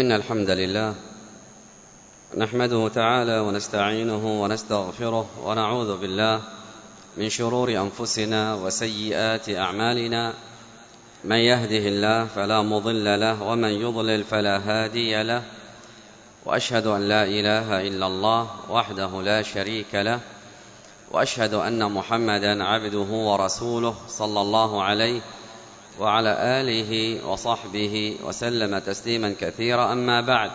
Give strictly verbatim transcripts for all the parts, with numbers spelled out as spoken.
إن الحمد لله نحمده تعالى ونستعينه ونستغفره ونعوذ بالله من شرور أنفسنا وسيئات أعمالنا. من يهده الله فلا مضل له ومن يضلل فلا هادي له، وأشهد أن لا إله إلا الله وحده لا شريك له، وأشهد أن محمدا عبده ورسوله صلى الله عليه وعلى آله وصحبه وسلم تسليما كثيرا. أما بعد،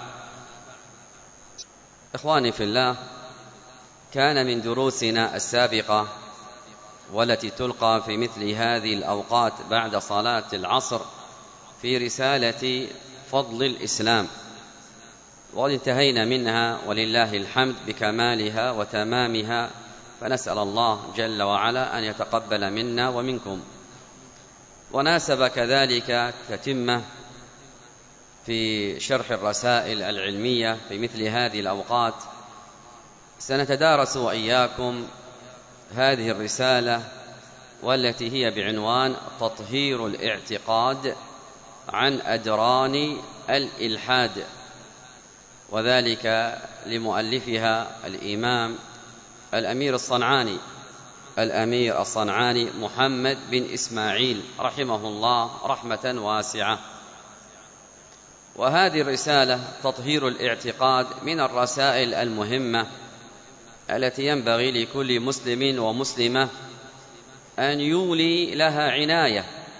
إخواني في الله، كان من دروسنا السابقة والتي تلقى في مثل هذه الأوقات بعد صلاة العصر في رسالة فضل الإسلام، وقد انتهينا منها ولله الحمد بكمالها وتمامها، فنسأل الله جل وعلا أن يتقبل منا ومنكم. وناسب كذلك تتمة في شرح الرسائل العلمية في مثل هذه الأوقات. سنتدارس وإياكم هذه الرسالة والتي هي بعنوان تطهير الاعتقاد عن أدران الإلحاد، وذلك لمؤلفها الإمام الأمير الصنعاني الأمير الصنعاني محمد بن إسماعيل رحمه الله رحمة واسعة. وهذه الرسالة تطهير الاعتقاد من الرسائل المهمة التي ينبغي لكل مسلم ومسلمة أن يولي لها عناية،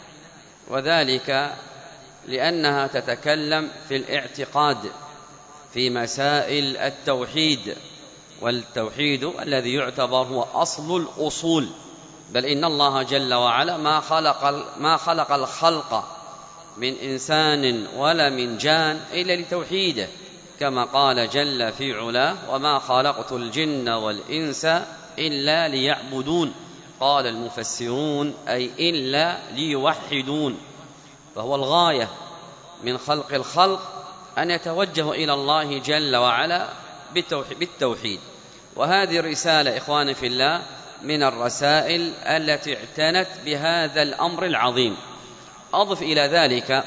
وذلك لأنها تتكلم في الاعتقاد في مسائل التوحيد، والتوحيد الذي يعتبر هو أصل الأصول، بل إن الله جل وعلا ما خلق ما خلق الخلق من إنسان ولا من جان إلا لتوحيده، كما قال جل في علاه: وما خلقت الجن والإنس إلا ليعبدون. قال المفسرون: أي إلا ليوحدون. فهو الغاية من خلق الخلق أن يتوجه إلى الله جل وعلا بالتوحيد. وهذه الرسالة إخواني في الله من الرسائل التي اعتنت بهذا الأمر العظيم. أضف إلى ذلك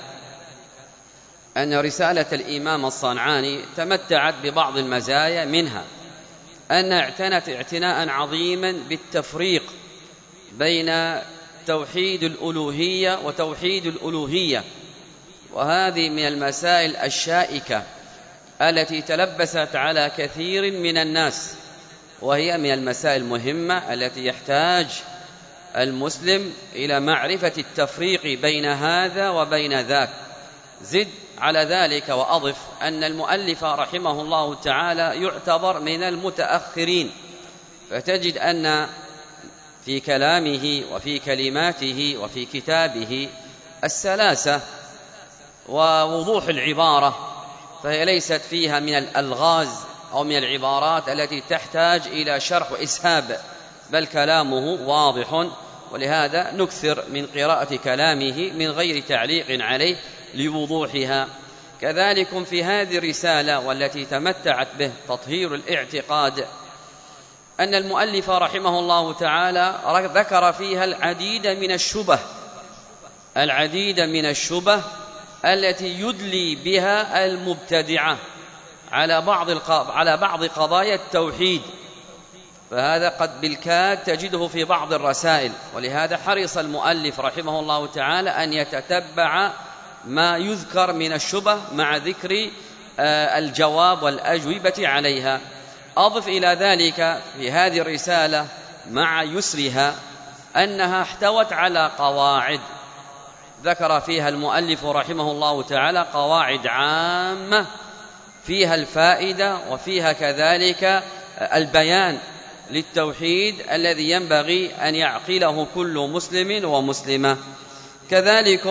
أن رسالة الإمام الصنعاني تمتعت ببعض المزايا، منها أن اعتنت اعتناء عظيما بالتفريق بين توحيد الألوهية وتوحيد الألوهية، وهذه من المسائل الشائكة التي تلبست على كثير من الناس، وهي من المسائل المهمة التي يحتاج المسلم إلى معرفة التفريق بين هذا وبين ذاك. زد على ذلك وأضف أن المؤلف رحمه الله تعالى يعتبر من المتأخرين، فتجد أن في كلامه وفي كلماته وفي كتابه السلاسة ووضوح العبارة، فهي ليست فيها من الألغاز أو من العبارات التي تحتاج إلى شرح وإسهاب، بل كلامه واضح، ولهذا نكثر من قراءة كلامه من غير تعليق عليه لوضوحها. كذلك في هذه الرسالة والتي تمتعت به تطهير الاعتقاد، أن المؤلف رحمه الله تعالى ذكر فيها العديد من الشبه العديد من الشبه التي يدلي بها المبتدعة على بعض على بعض قضايا التوحيد، فهذا قد بالكاد تجده في بعض الرسائل. ولهذا حرص المؤلف رحمه الله تعالى أن يتتبع ما يذكر من الشبه مع ذكر الجواب والأجوبة عليها. أضف إلى ذلك في هذه الرسالة مع يسرها أنها احتوت على قواعد، ذكر فيها المؤلف رحمه الله تعالى قواعد عامة فيها الفائدة وفيها كذلك البيان للتوحيد الذي ينبغي أن يعقله كل مسلم ومسلمة. كذلك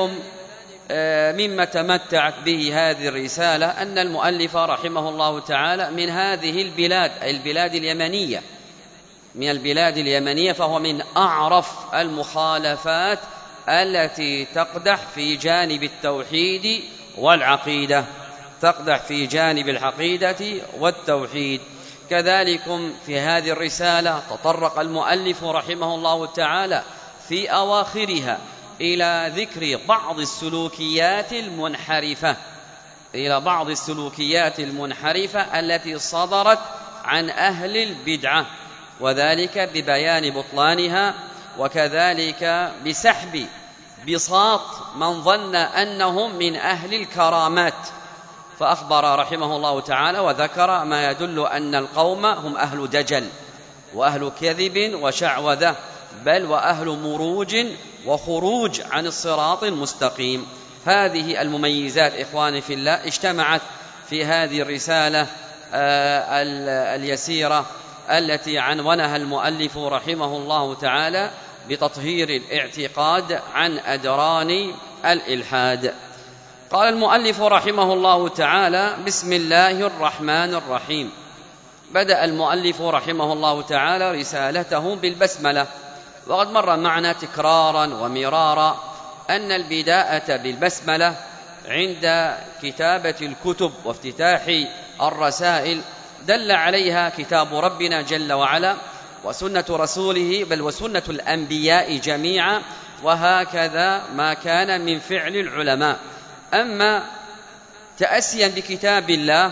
مما تمتعت به هذه الرسالة أن المؤلف رحمه الله تعالى من هذه البلاد، أي البلاد اليمنية من البلاد اليمنية فهو من أعرف المخالفات التي تقدح في جانب التوحيد والعقيدة تقدح في جانب العقيدة والتوحيد. كذلك في هذه الرسالة تطرق المؤلف رحمه الله تعالى في أواخرها إلى ذكر بعض السلوكيات المنحرفة إلى بعض السلوكيات المنحرفة التي صدرت عن أهل البدعة، وذلك ببيان بطلانها، وكذلك بسحب بساط من ظن أنهم من أهل الكرامات، فأخبر رحمه الله تعالى وذكر ما يدل أن القوم هم أهل دجل وأهل كذب وشعوذة، بل وأهل مروج وخروج عن الصراط المستقيم. هذه المميزات إخواني في الله اجتمعت في هذه الرسالة اليسيرة التي عنونها المؤلف رحمه الله تعالى بتطهير الاعتقاد عن أدران الإلحاد. قال المؤلف رحمه الله تعالى: بسم الله الرحمن الرحيم. بدأ المؤلف رحمه الله تعالى رسالته بالبسملة، وقد مر معنا تكرارا ومرارا أن البداءة بالبسملة عند كتابة الكتب وافتتاح الرسائل دل عليها كتاب ربنا جل وعلا وسنة رسوله، بل وسنة الأنبياء جميعا، وهكذا ما كان من فعل العلماء. أما تأسيا بكتاب الله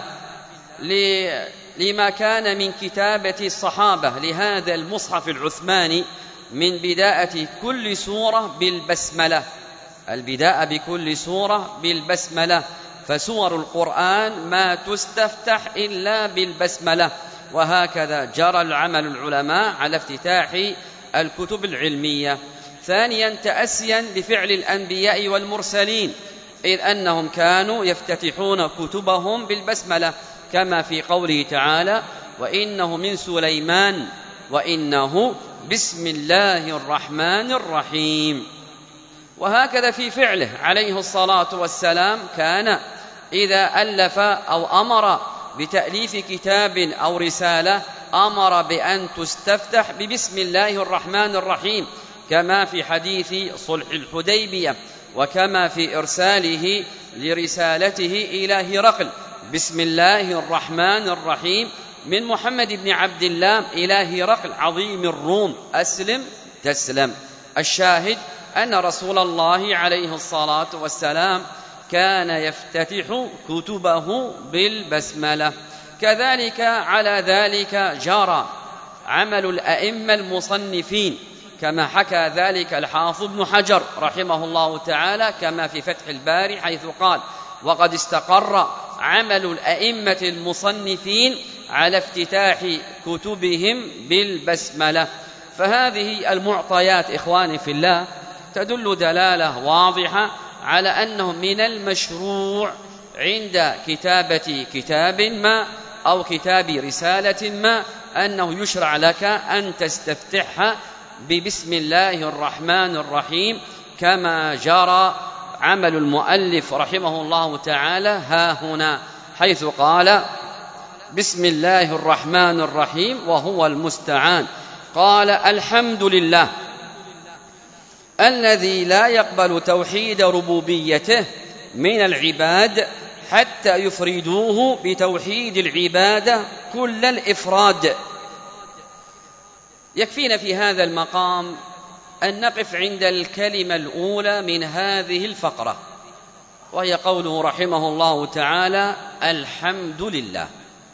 لما كان من كتابة الصحابة لهذا المصحف العثماني من بداءة كل سورة بالبسملة، البداءة بكل سورة بالبسملة، فسور القرآن ما تستفتح إلا بالبسملة، وهكذا جرى العمل العلماء على افتتاح الكتب العلمية. ثانيا تأسيا بفعل الأنبياء والمرسلين، إذ أنهم كانوا يفتتحون كتبهم بالبسملة، كما في قوله تعالى: وإنه من سليمان وإنه بسم الله الرحمن الرحيم. وهكذا في فعله عليه الصلاة والسلام كان إذا ألف أو أمر بتأليف كتاب أو رسالة أمر بأن تستفتح ببسم الله الرحمن الرحيم، كما في حديث صلح الحديبية، وكما في إرساله لرسالته إلى هرقل: بسم الله الرحمن الرحيم من محمد بن عبد الله إلى هرقل عظيم الروم أسلم تسلم. الشاهد أن رسول الله عليه الصلاة والسلام كان يفتتح كتبه بالبسملة. كذلك على ذلك جرى عمل الأئمة المصنفين، كما حكى ذلك الحافظ ابن حجر رحمه الله تعالى، كما في فتح الباري حيث قال: وقد استقر عمل الأئمة المصنفين على افتتاح كتبهم بالبسملة. فهذه المعطيات إخواني في الله تدل دلالة واضحة على أنه من المشروع عند كتابة كتاب ما أو كتاب رسالة ما أنه يشرع لك أن تستفتحها ببسم الله الرحمن الرحيم، كما جرى عمل المؤلف رحمه الله تعالى ها هنا، حيث قال: بسم الله الرحمن الرحيم وهو المستعان. قال: الحمد لله الذي لا يقبل توحيد ربوبيته من العباد حتى يفردوه بتوحيد العبادة كل الإفراد. يكفينا في هذا المقام أن نقف عند الكلمة الأولى من هذه الفقرة، وهي قوله رحمه الله تعالى: الحمد لله.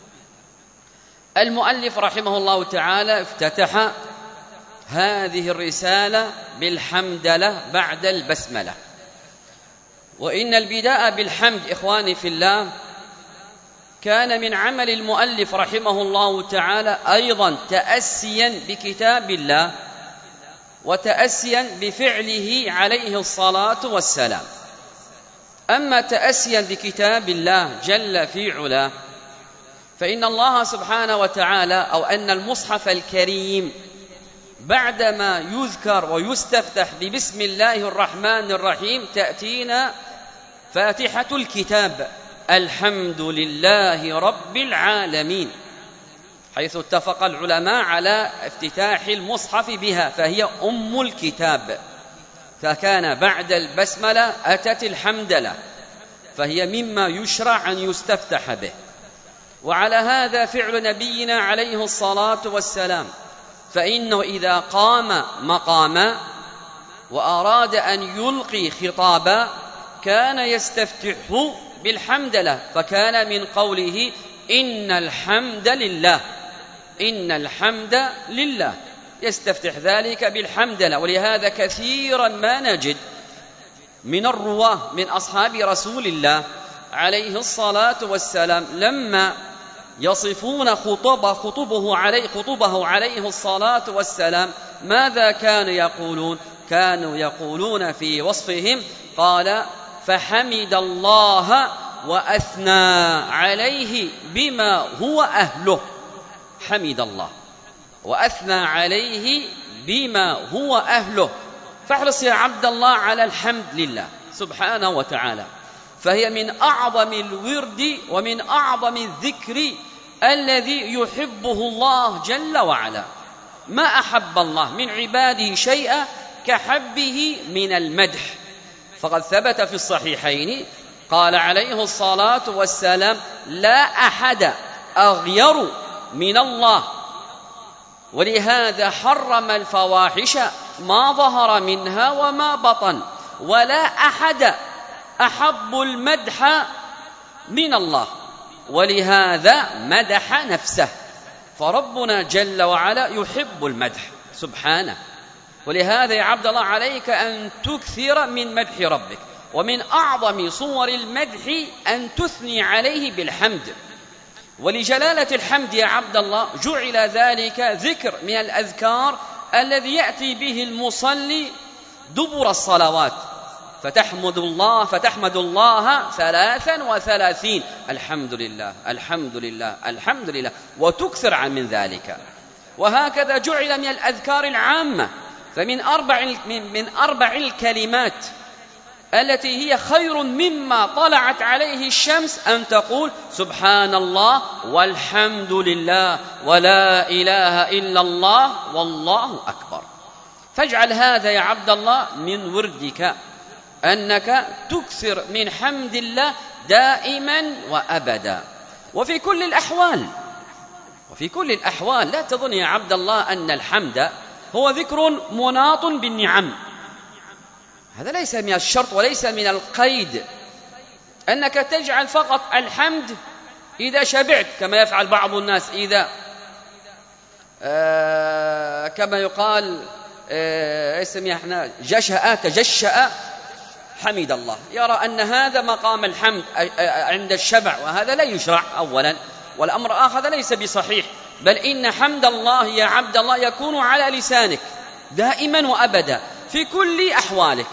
المؤلف رحمه الله تعالى افتتح هذه الرسالة بالحمدلة بعد البسملة، وإن البداء بالحمد إخواني في الله كان من عمل المؤلف رحمه الله تعالى أيضا تأسيا بكتاب الله وتأسيا بفعله عليه الصلاة والسلام. أما تأسيا بكتاب الله جل في علاه، فإن الله سبحانه وتعالى أو أن المصحف الكريم بعدما يذكر ويستفتح ببسم الله الرحمن الرحيم تأتينا فاتحة الكتاب: الحمد لله رب العالمين، حيث اتفق العلماء على افتتاح المصحف بها، فهي أم الكتاب. فكان بعد البسملة أتت الحمدلة، فهي مما يشرع أن يستفتح به. وعلى هذا فعل نبينا عليه الصلاة والسلام، فإنه إذا قام مقاما وأراد أن يلقي خطابا كان يستفتح بالحمدلة، فكان من قوله إن الحمد لله، إن الحمد لله، يستفتح ذلك بالحمدلة. ولهذا كثيرا ما نجد من الرواه من أصحاب رسول الله عليه الصلاة والسلام لما يصفون خطبه خطبه عليه خطبه عليه الصلاة والسلام ماذا كانوا يقولون؟ كانوا يقولون في وصفهم قال فحمد الله وأثنى عليه بما هو أهله. حمد الله وأثنى عليه بما هو أهله. فاحرص يا عبد الله على الحمد لله سبحانه وتعالى، فهي من أعظم الورد ومن أعظم الذكر الذي يحبه الله جل وعلا. ما أحب الله من عباده شيئا كحبه من المدح، فقد ثبت في الصحيحين قال عليه الصلاة والسلام لا أحد أغير من الله، ولهذا حرم الفواحش ما ظهر منها وما بطن، ولا أحد أحب المدح من الله، ولهذا مدح نفسه. فربنا جل وعلا يحب المدح سبحانه، ولهذا يا عبد الله عليك أن تكثر من مدح ربك، ومن أعظم صور المدح أن تثني عليه بالحمد. ولجلالة الحمد يا عبد الله جعل ذلك ذكر من الأذكار الذي يأتي به المصلي دبر الصلوات، فتحمد الله فتحمد الله ثلاثا وثلاثين الحمد لله الحمد لله الحمد لله، وتكثر عن من ذلك. وهكذا جعل من الأذكار العامة، فمن أربع من أربع الكلمات التي هي خير مما طلعت عليه الشمس أن تقول سبحان الله والحمد لله ولا إله إلا الله والله أكبر. فاجعل هذا يا عبد الله من وردك، أنك تكثر من حمد الله دائما وأبدا وفي كل الأحوال. وفي كل الأحوال لا تظن يا عبد الله أن الحمد هو ذكر مناط بالنعم، هذا ليس من الشرط وليس من القيد أنك تجعل فقط الحمد إذا شبعت، كما يفعل بعض الناس إذا آه كما يقال آه اسمي احنا جشأ تجشأ حمد الله، يرى أن هذا مقام الحمد عند الشبع، وهذا لا يشرع أولا، والأمر آخر ليس بصحيح، بل إن حمد الله يا عبد الله يكون على لسانك دائما وأبدا في كل أحوالك،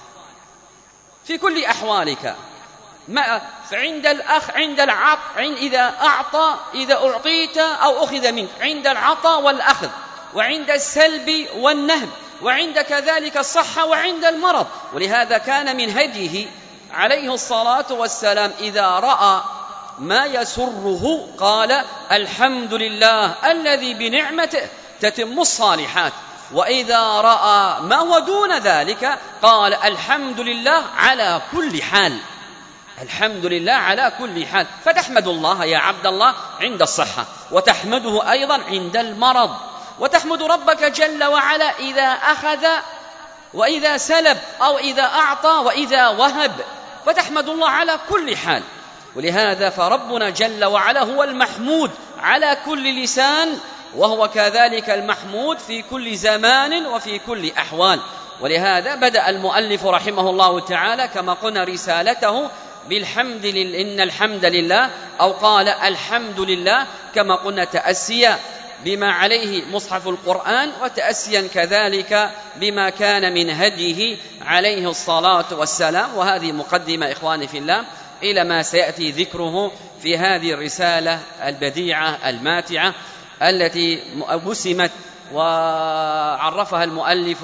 في كل أحوالك، ما عند الأخ عند العط عند إذا أعطى إذا أعطيت أو أخذ منك، عند العطاء والأخذ، وعند السلب والنهب، وعند كذلك الصحة وعند المرض. ولهذا كان من هديه عليه الصلاة والسلام إذا رأى ما يسره قال الحمد لله الذي بنعمته تتم الصالحات، وإذا رأى ما هو دون ذلك قال الحمد لله على كل حال، الحمد لله على كل حال. فتحمد الله يا عبد الله عند الصحة، وتحمده أيضا عند المرض، وتحمد ربك جل وعلا إذا أخذ وإذا سلب أو إذا أعطى وإذا وهب، فتحمد الله على كل حال. ولهذا فربنا جل وعلا هو المحمود على كل لسان، وهو كذلك المحمود في كل زمان وفي كل أحوال. ولهذا بدأ المؤلف رحمه الله تعالى كما قلنا رسالته بالحمد لله، إن الحمد لله، أو قال الحمد لله كما قلنا تأسيا بما عليه مصحف القرآن، وتأسيا كذلك بما كان من هديه عليه الصلاة والسلام. وهذه مقدمة إخواني في الله إلى ما سيأتي ذكره في هذه الرسالة البديعة الماتعة التي وسمت وعرفها المؤلف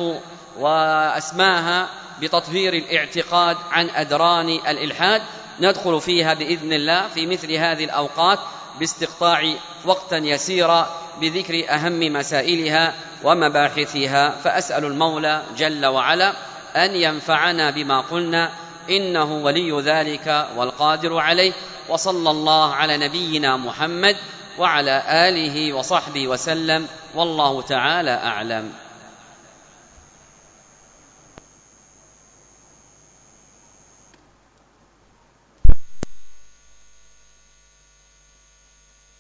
وأسماها بتطهير الاعتقاد عن أدران الإلحاد. ندخل فيها بإذن الله في مثل هذه الأوقات باستقطاع وقتا يسيرا بذكر أهم مسائلها ومباحثها، فأسأل المولى جل وعلا أن ينفعنا بما قلنا، إنه ولي ذلك والقادر عليه. وصلى الله على نبينا محمد وعلى آله وصحبه وسلم، والله تعالى أعلم.